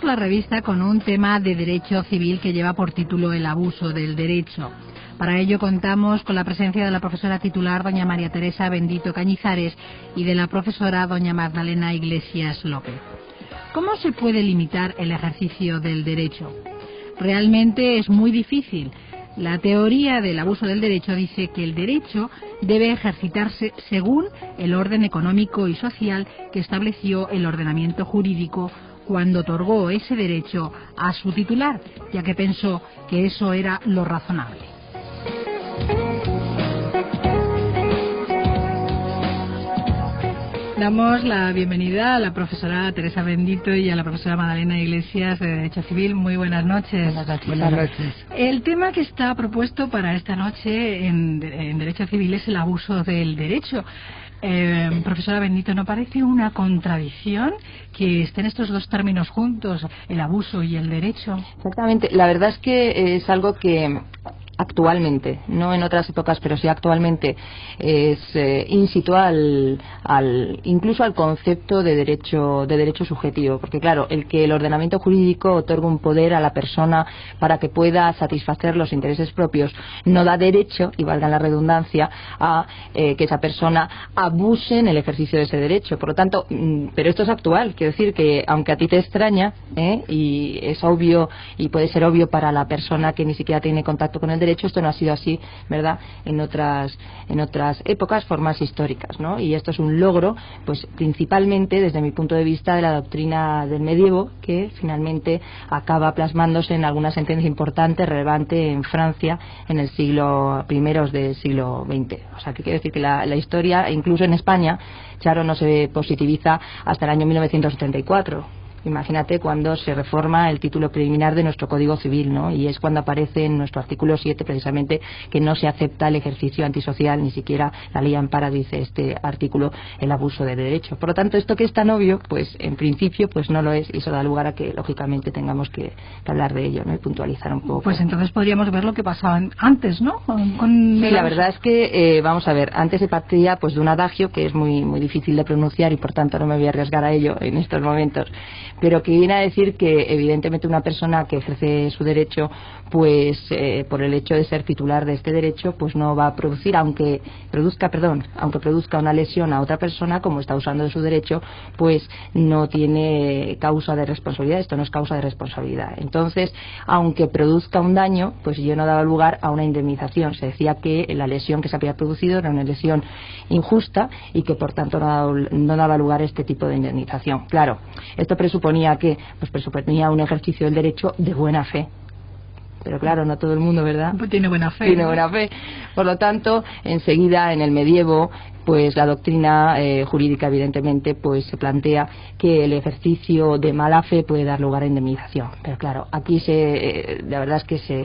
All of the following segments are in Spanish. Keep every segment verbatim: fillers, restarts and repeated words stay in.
la revista con un tema de derecho civil que lleva por título El abuso del derecho. Para ello contamos con la presencia de la profesora titular doña María Teresa Bendito Cañizares y de la profesora doña Magdalena Iglesias López. ¿Cómo se puede limitar el ejercicio del derecho? Realmente es muy difícil. La teoría del abuso del derecho dice que el derecho debe ejercitarse según el orden económico y social que estableció el ordenamiento jurídico cuando otorgó ese derecho a su titular, ya que pensó que eso era lo razonable. Damos la bienvenida a la profesora Teresa Bendito y a la profesora Magdalena Iglesias de Derecho Civil. Muy buenas noches. Buenas noches. Buenas noches. El tema que está propuesto para esta noche en, en Derecho Civil es el abuso del derecho. Eh, profesora Bendito, ¿no parece una contradicción que estén estos dos términos juntos, el abuso y el derecho? Exactamente. La verdad es que es algo que actualmente, no en otras épocas, pero sí actualmente, es eh, in situ al, al, incluso al concepto de derecho, de derecho subjetivo, porque claro, el que el ordenamiento jurídico otorga un poder a la persona para que pueda satisfacer los intereses propios, no da derecho, y valga la redundancia, a eh, que esa persona abuse en el ejercicio de ese derecho. Por lo tanto, mm, pero esto es actual, quiero decir que aunque a ti te extraña, ¿eh? y es obvio, y puede ser obvio para la persona que ni siquiera tiene contacto con el derecho, esto no ha sido así, ¿verdad?, en otras en otras épocas, formas históricas, ¿no? Y esto es un logro, pues principalmente desde mi punto de vista de la doctrina del medievo, que finalmente acaba plasmándose en alguna sentencia importante, relevante en Francia en el siglo primeros del siglo veinte. O sea, que quiere decir que la, la historia, incluso en España, claro, no se positiviza hasta el año mil novecientos setenta y cuatro. Imagínate cuando se reforma el título preliminar de nuestro Código Civil, ¿no? Y es cuando aparece en nuestro artículo siete precisamente que no se acepta el ejercicio antisocial, ni siquiera la ley ampara, dice este artículo, el abuso de derecho. Por lo tanto, esto que es tan obvio, pues en principio pues no lo es, y eso da lugar a que lógicamente tengamos que, que hablar de ello, ¿no? Y puntualizar un poco. Pues entonces podríamos ver lo que pasaba antes, ¿no? Con, con sí, la verdad es que, eh, vamos a ver, antes se partía pues de un adagio que es muy, muy difícil de pronunciar y por tanto no me voy a arriesgar a ello en estos momentos, pero que viene a decir que evidentemente una persona que ejerce su derecho, pues eh, por el hecho de ser titular de este derecho, pues no va a producir, aunque produzca, perdón, aunque produzca una lesión a otra persona, como está usando de su derecho, pues no tiene causa de responsabilidad. Esto no es causa de responsabilidad. Entonces, aunque produzca un daño, pues yo no daba lugar a una indemnización. Se decía que la lesión que se había producido era una lesión injusta y que por tanto no daba, no daba lugar a este tipo de indemnización. Claro, esto presuponía que, pues presuponía un ejercicio del derecho de buena fe. Pero claro, no todo el mundo, ¿verdad? Pues tiene buena fe. Tiene ¿no? buena fe. Por lo tanto, enseguida en el medievo, pues la doctrina eh, jurídica, evidentemente, pues se plantea que el ejercicio de mala fe puede dar lugar a indemnización. Pero claro, aquí se, eh, la verdad es que se,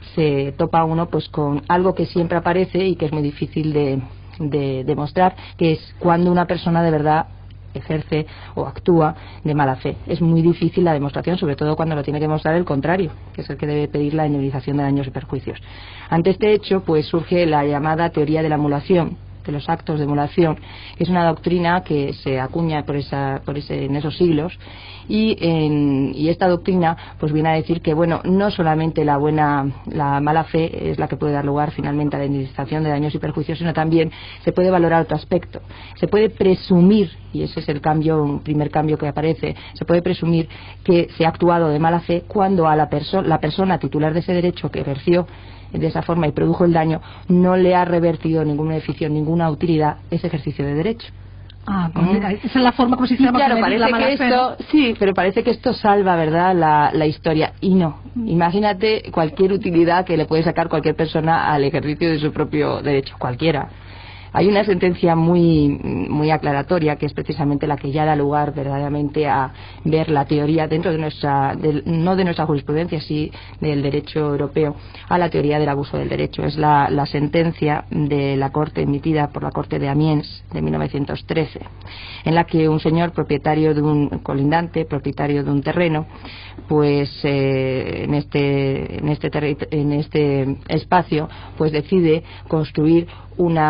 se topa uno pues con algo que siempre aparece y que es muy difícil de, de demostrar, que es cuando una persona de verdad ejerce o actúa de mala fe. Es muy difícil la demostración, sobre todo cuando lo tiene que demostrar el contrario, que es el que debe pedir la indemnización de daños y perjuicios. Ante este hecho, pues surge la llamada teoría de la emulación, de los actos de emulación, que es una doctrina que se acuña por esa, por ese, en esos siglos, y, en, y esta doctrina pues viene a decir que bueno, no solamente la buena, la mala fe es la que puede dar lugar finalmente a la indemnización de daños y perjuicios, sino también se puede valorar otro aspecto. Se puede presumir, y ese es el cambio, un primer cambio que aparece, se puede presumir que se ha actuado de mala fe cuando a la, perso la persona titular de ese derecho que ejerció de esa forma y produjo el daño no le ha revertido ningún beneficio, ninguna utilidad ese ejercicio de derecho. Ah, pues mira, esa es la forma como si sí, claro, parece la que esto, sí, pero parece que esto salva, ¿verdad?, la, la historia, y no. Imagínate cualquier utilidad que le puede sacar cualquier persona al ejercicio de su propio derecho, cualquiera. Hay una sentencia muy muy aclaratoria, que es precisamente la que ya da lugar verdaderamente a ver la teoría dentro de nuestra, de, no de nuestra jurisprudencia, sí del derecho europeo, a la teoría del abuso del derecho. Es la, la sentencia de la Corte, emitida por la Corte de Amiens de mil novecientos trece, en la que un señor propietario de un colindante, propietario de un terreno, pues eh, en este en este en este espacio, pues decide construir una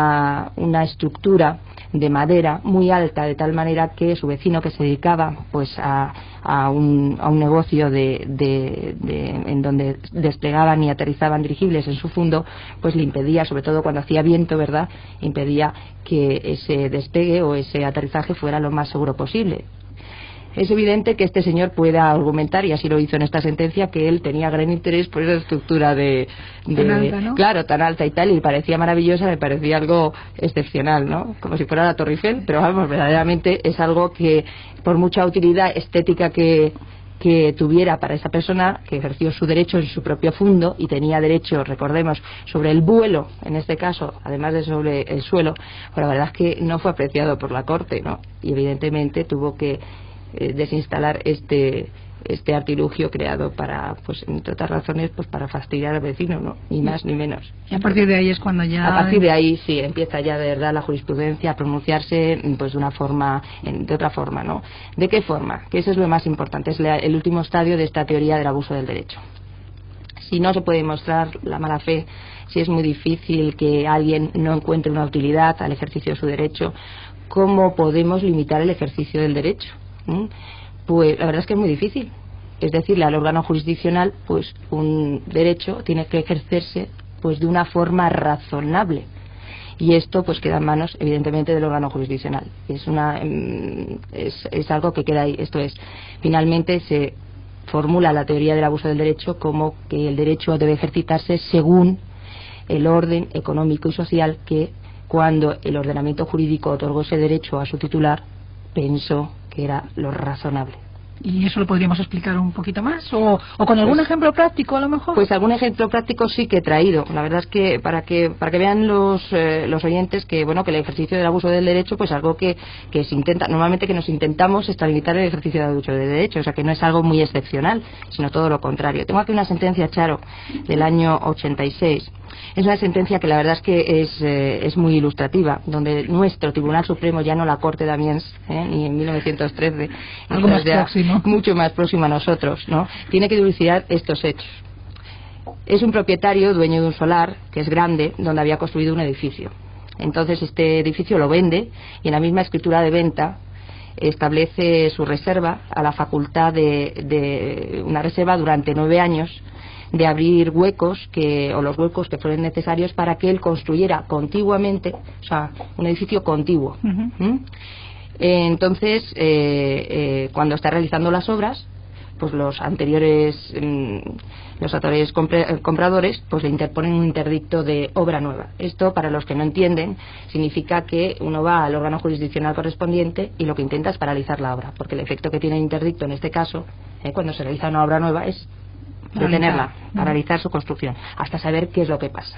tenía una estructura de madera muy alta, de tal manera que su vecino, que se dedicaba pues a, a, un, a un negocio de, de, de, en donde desplegaban y aterrizaban dirigibles en su fondo, pues le impedía, sobre todo cuando hacía viento, ¿verdad?, impedía que ese despegue o ese aterrizaje fuera lo más seguro posible. Es evidente que este señor pueda argumentar, y así lo hizo en esta sentencia, que él tenía gran interés por esa estructura de, de tan alta, ¿no? Claro, tan alta y tal, y parecía maravillosa, me parecía algo excepcional, ¿no? Como si fuera la Torre Eiffel, pero vamos, verdaderamente es algo que, por mucha utilidad estética que que tuviera para esa persona, que ejerció su derecho en su propio fondo y tenía derecho, recordemos, sobre el vuelo, en este caso, además de sobre el suelo, pues la verdad es que no fue apreciado por la Corte, ¿no? Y evidentemente tuvo que eh, desinstalar este este artilugio creado para, pues entre otras razones, pues para fastidiar al vecino, ¿no? Ni más ni menos. Y a partir de ahí es cuando ya... A partir de ahí sí, empieza ya de verdad la jurisprudencia a pronunciarse pues de una forma, de otra forma, ¿no? ¿De qué forma? Que eso es lo más importante, es la, el último estadio de esta teoría del abuso del derecho. Si no se puede demostrar la mala fe, si es muy difícil que alguien no encuentre una utilidad al ejercicio de su derecho, ¿cómo podemos limitar el ejercicio del derecho? ¿Mm? Pues la verdad es que es muy difícil. Es decirle al órgano jurisdiccional, pues un derecho tiene que ejercerse pues de una forma razonable. Y esto pues queda en manos, evidentemente, del órgano jurisdiccional. Es una es, es algo que queda ahí. Esto es, finalmente se formula la teoría del abuso del derecho como que el derecho debe ejercitarse según el orden económico y social que, cuando el ordenamiento jurídico otorgó ese derecho a su titular, pensó que era lo razonable. ¿Y eso lo podríamos explicar un poquito más? ¿O, o con algún pues, ejemplo práctico, a lo mejor? Pues algún ejemplo práctico sí que he traído. La verdad es que para que para que vean los eh, los oyentes que bueno que el ejercicio del abuso del derecho pues algo que, que se intenta, normalmente que nos intentamos extralimitar el ejercicio del abuso del derecho, o sea que no es algo muy excepcional, sino todo lo contrario. Tengo aquí una sentencia, Charo, del año ochenta y seis. Es una sentencia que la verdad es que es, eh, es muy ilustrativa, donde nuestro Tribunal Supremo, ya no la Corte de Amiens, ¿eh? ni en mil novecientos trece, algo más próximo, mucho más próximo a nosotros, ¿no? Tiene que dilucidar estos hechos. Es un propietario, dueño de un solar, que es grande, donde había construido un edificio. Entonces este edificio lo vende y en la misma escritura de venta establece su reserva a la facultad de, de una reserva durante nueve años de abrir huecos que, o los huecos que fueran necesarios para que él construyera contiguamente, o sea, un edificio contiguo. Uh-huh. ¿Mm? Entonces, eh, eh, cuando está realizando las obras, pues los anteriores mm, los anteriores compre, compradores pues le interponen un interdicto de obra nueva. Esto, para los que no entienden, significa que uno va al órgano jurisdiccional correspondiente y lo que intenta es paralizar la obra, porque el efecto que tiene el interdicto en este caso, eh, cuando se realiza una obra nueva, es detenerla, paralizar su construcción, hasta saber qué es lo que pasa.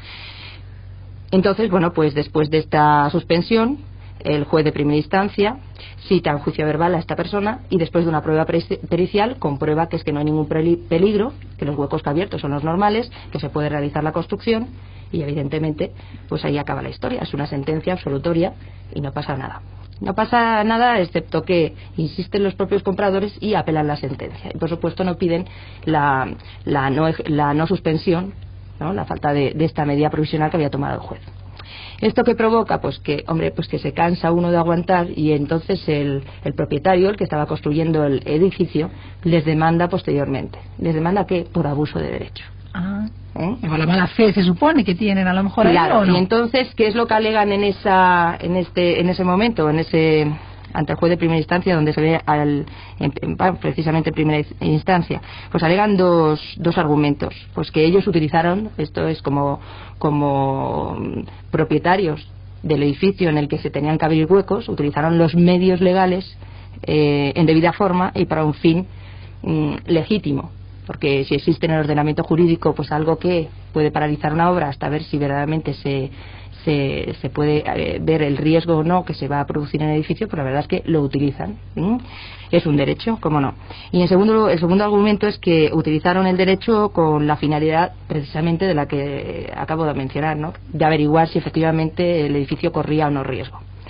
Entonces, bueno, pues después de esta suspensión, el juez de primera instancia cita en juicio verbal a esta persona y, después de una prueba pericial, comprueba que es que no hay ningún peligro, que los huecos que ha abierto son los normales, que se puede realizar la construcción y, evidentemente, pues ahí acaba la historia. Es una sentencia absolutoria y no pasa nada. No pasa nada excepto que insisten los propios compradores y apelan la sentencia. Y, por supuesto, no piden la, la, no, la no suspensión, ¿no? La falta de, de esta medida provisional que había tomado el juez. ¿Esto qué provoca? Pues que, hombre, pues que se cansa uno de aguantar y entonces el, el propietario, el que estaba construyendo el edificio, les demanda posteriormente. ¿Les demanda qué? Por abuso de derecho. Ah, ¿eh? La mala fe se supone que tienen a lo mejor ahí, claro, ¿o no? Y entonces, ¿qué es lo que alegan en esa, en este, en ese momento, en ese ante el juez de primera instancia, donde se ve al, en, en, precisamente en primera instancia? Pues alegan dos, dos argumentos. Pues que ellos utilizaron, esto es como, como propietarios del edificio en el que se tenían que abrir huecos, utilizaron los medios legales eh, en debida forma y para un fin mm, legítimo. Porque si existe en el ordenamiento jurídico pues algo que puede paralizar una obra hasta ver si verdaderamente se, se, se puede eh, ver el riesgo o no que se va a producir en el edificio, pues la verdad es que lo utilizan. ¿Mm? Es un derecho, cómo no. Y en segundo, el segundo argumento es que utilizaron el derecho con la finalidad precisamente de la que acabo de mencionar, ¿no? De averiguar si efectivamente el edificio corría o no riesgo.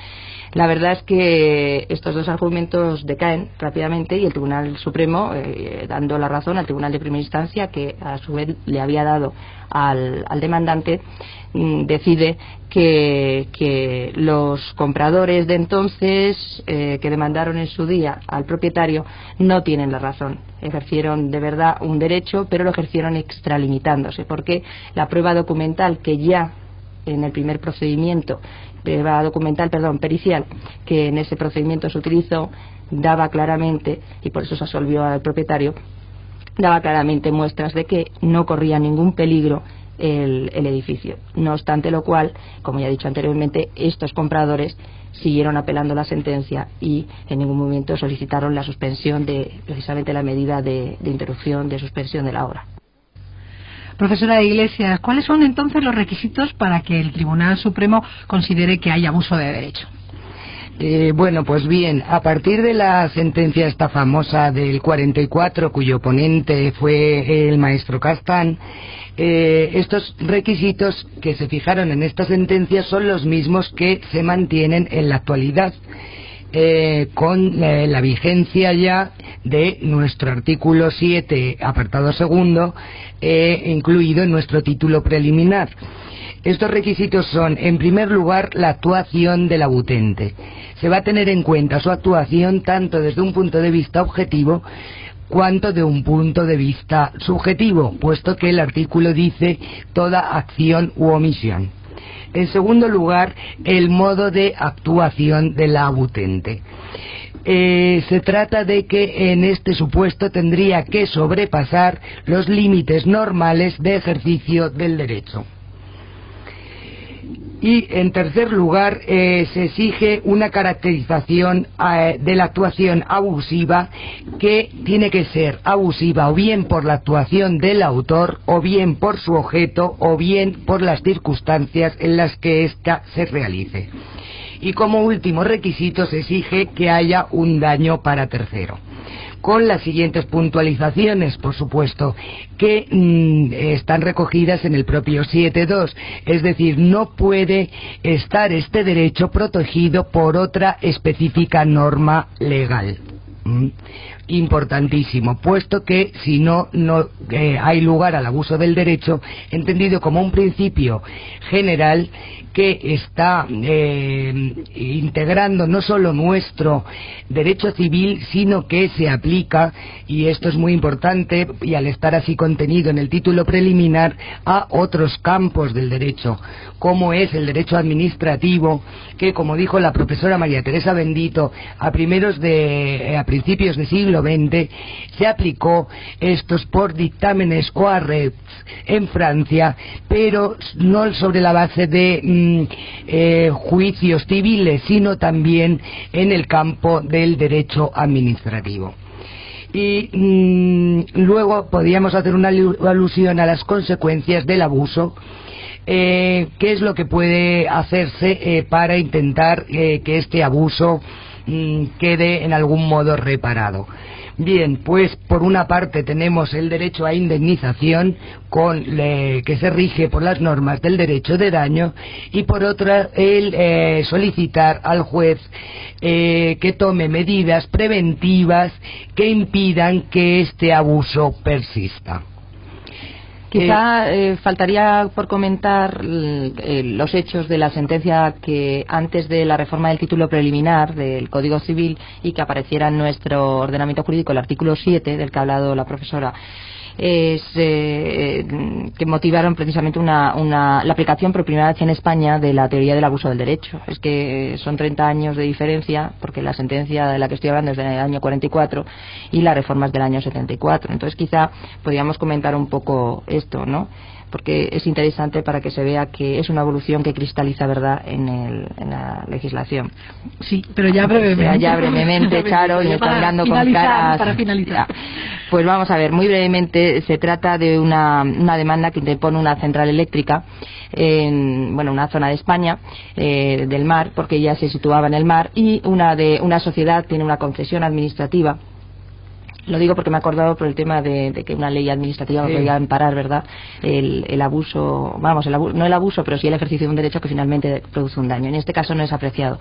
La verdad es que estos dos argumentos decaen rápidamente y el Tribunal Supremo, eh, dando la razón al Tribunal de Primera Instancia, que a su vez le había dado al, al demandante, mmm, decide que, que los compradores de entonces, eh, que demandaron en su día al propietario, no tienen la razón. Ejercieron de verdad un derecho, pero lo ejercieron extralimitándose, porque la prueba documental que ya en el primer procedimiento, prueba documental, perdón, pericial, que en ese procedimiento se utilizó, daba claramente, y por eso se absolvió al propietario, daba claramente muestras de que no corría ningún peligro el, el edificio. No obstante lo cual, como ya he dicho anteriormente, estos compradores siguieron apelando la sentencia y en ningún momento solicitaron la suspensión de, precisamente la medida de, de interrupción, de suspensión de la obra. Profesora de Iglesias, ¿cuáles son entonces los requisitos para que el Tribunal Supremo considere que hay abuso de derecho? Eh, bueno, pues bien, a partir de la sentencia esta famosa del cuarenta y cuatro, cuyo ponente fue el maestro Castán, eh, estos requisitos que se fijaron en esta sentencia son los mismos que se mantienen en la actualidad. Eh, con eh, la vigencia ya de nuestro artículo siete, apartado segundo, eh, incluido en nuestro título preliminar. Estos requisitos son, en primer lugar, la actuación del abutente. Se va a tener en cuenta su actuación tanto desde un punto de vista objetivo cuanto de un punto de vista subjetivo, puesto que el artículo dice toda acción u omisión. En segundo lugar, el modo de actuación del abutente. Eh, se trata de que en este supuesto tendría que sobrepasar los límites normales de ejercicio del derecho. Y en tercer lugar, eh, se exige una caracterización eh, de la actuación abusiva, que tiene que ser abusiva o bien por la actuación del autor, o bien por su objeto, o bien por las circunstancias en las que ésta se realice. Y como último requisito se exige que haya un daño para tercero, con las siguientes puntualizaciones, por supuesto, que mmm, están recogidas en el propio siete punto dos, es decir, no puede estar este derecho protegido por otra específica norma legal. ¿Mm? Importantísimo, puesto que si no, no eh, hay lugar al abuso del derecho, entendido como un principio general que está eh, integrando no solo nuestro derecho civil, sino que se aplica, y esto es muy importante, y al estar así contenido en el título preliminar, a otros campos del derecho, como es el derecho administrativo, que, como dijo la profesora María Teresa Bendito, a primeros de, a principios del siglo veinte, se aplicó estos por dictámenes o arrêts en Francia, pero no sobre la base de mm, eh, juicios civiles, sino también en el campo del derecho administrativo. Y mmm, luego podríamos hacer una alusión a las consecuencias del abuso. Eh, ¿Qué es lo que puede hacerse eh, para intentar eh, que este abuso mmm, quede en algún modo reparado? Bien, pues por una parte tenemos el derecho a indemnización, con, eh, que se rige por las normas del derecho de daño, y por otra el eh, solicitar al juez eh, que tome medidas preventivas que impidan que este abuso persista. Quizá eh, faltaría por comentar eh, los hechos de la sentencia que antes de la reforma del título preliminar del Código Civil y que apareciera en nuestro ordenamiento jurídico el artículo siete, del que ha hablado la profesora, es, eh, que motivaron precisamente una, una, la aplicación por primera vez en España de la teoría del abuso del derecho. Es que son treinta años de diferencia, porque la sentencia de la que estoy hablando es del año cuarenta y cuatro y la reforma es del año setenta y cuatro. Entonces quizá podríamos comentar un poco esto, ¿no? Porque es interesante para que se vea que es una evolución que cristaliza verdad en, el, en la legislación. Sí, pero ya brevemente. Ya, ya brevemente, Charo, y me está mirando con caras. Para finalizar. Pues vamos a ver, muy brevemente, se trata de una, una demanda que interpone una central eléctrica en, bueno, una zona de España, eh, del mar, porque ella se situaba en el mar, y una, de, una sociedad tiene una concesión administrativa Lo digo porque me he acordado por el tema de, de que una ley administrativa sí. podía amparar, ¿verdad?, el, el abuso, vamos, el abuso, no el abuso, pero sí el ejercicio de un derecho que finalmente produce un daño. En este caso no es apreciado.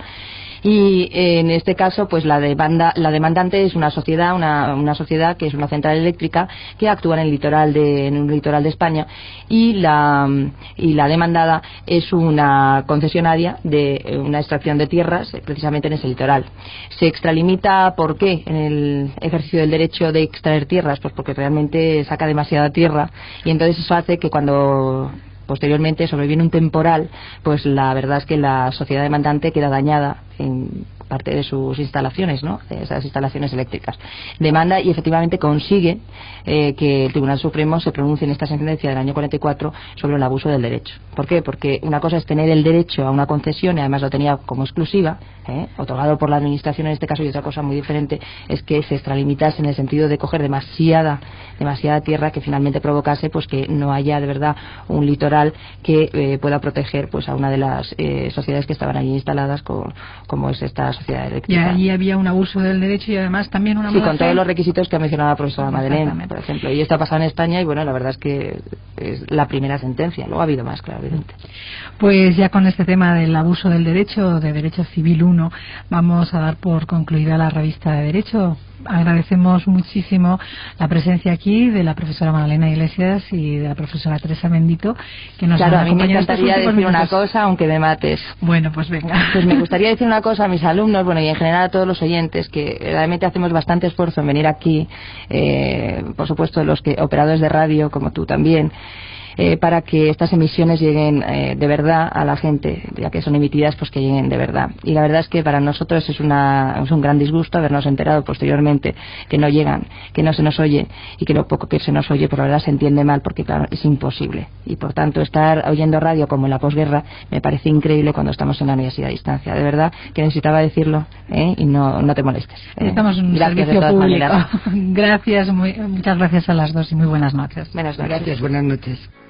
Y eh, en este caso, pues la demanda, la demandante es una sociedad, una, una sociedad que es una central eléctrica que actúa en el litoral de, en un litoral de España, y la y la demandada es una concesionaria de una extracción de tierras, precisamente en ese litoral. Se extralimita, ¿por qué? En el ejercicio del derecho de extraer tierras, pues porque realmente saca demasiada tierra, y entonces eso hace que cuando posteriormente sobreviene un temporal, pues la verdad es que la sociedad demandante queda dañada en parte de sus instalaciones, ¿no?, de esas instalaciones eléctricas. Demanda y efectivamente consigue eh, que el Tribunal Supremo se pronuncie en esta sentencia del año cuarenta y cuatro sobre el abuso del derecho. ¿Por qué? Porque una cosa es tener el derecho a una concesión, y además lo tenía como exclusiva, ¿eh?, otorgado por la Administración en este caso, y otra cosa muy diferente es que se extralimitase en el sentido de coger demasiada demasiada tierra que finalmente provocase pues que no haya de verdad un litoral que eh, pueda proteger pues a una de las eh, sociedades que estaban allí instaladas, con, como es esta sociedad eléctrica. Y allí había un abuso del derecho y además también una sí, con todos los requisitos que ha mencionado la profesora Madeleine, por ejemplo. Y esto ha pasado en España, y bueno, la verdad es que es la primera sentencia. Luego ha habido más, claro, evidente. Pues ya con este tema del abuso del derecho, de Derecho Civil uno, vamos a dar por concluida la revista de Derecho. Agradecemos muchísimo la presencia aquí de la profesora Magdalena Iglesias y de la profesora Teresa Bendito, que nos claro, han acompañado. A mí me encantaría decir minutos. Una cosa, aunque me mates. Bueno, pues venga. Pues me gustaría decir una cosa a mis alumnos, bueno, y en general a todos los oyentes, que realmente hacemos bastante esfuerzo en venir aquí, eh, por supuesto los que operadores de radio, como tú también, Eh, para que estas emisiones lleguen eh, de verdad a la gente, ya que son emitidas, pues que lleguen de verdad. Y la verdad es que para nosotros es, una, es un gran disgusto habernos enterado posteriormente que no llegan, que no se nos oye, y que lo poco que se nos oye por la verdad se entiende mal, porque claro, es imposible. Y por tanto estar oyendo radio como en la posguerra me parece increíble cuando estamos en la universidad a distancia. De verdad que necesitaba decirlo, ¿eh? Y no, no te molestes. ¿eh? Estamos en un gracias servicio público. Maneras. Gracias, muy, muchas gracias a las dos y muy buenas noches. Buenas noches. Gracias, buenas noches.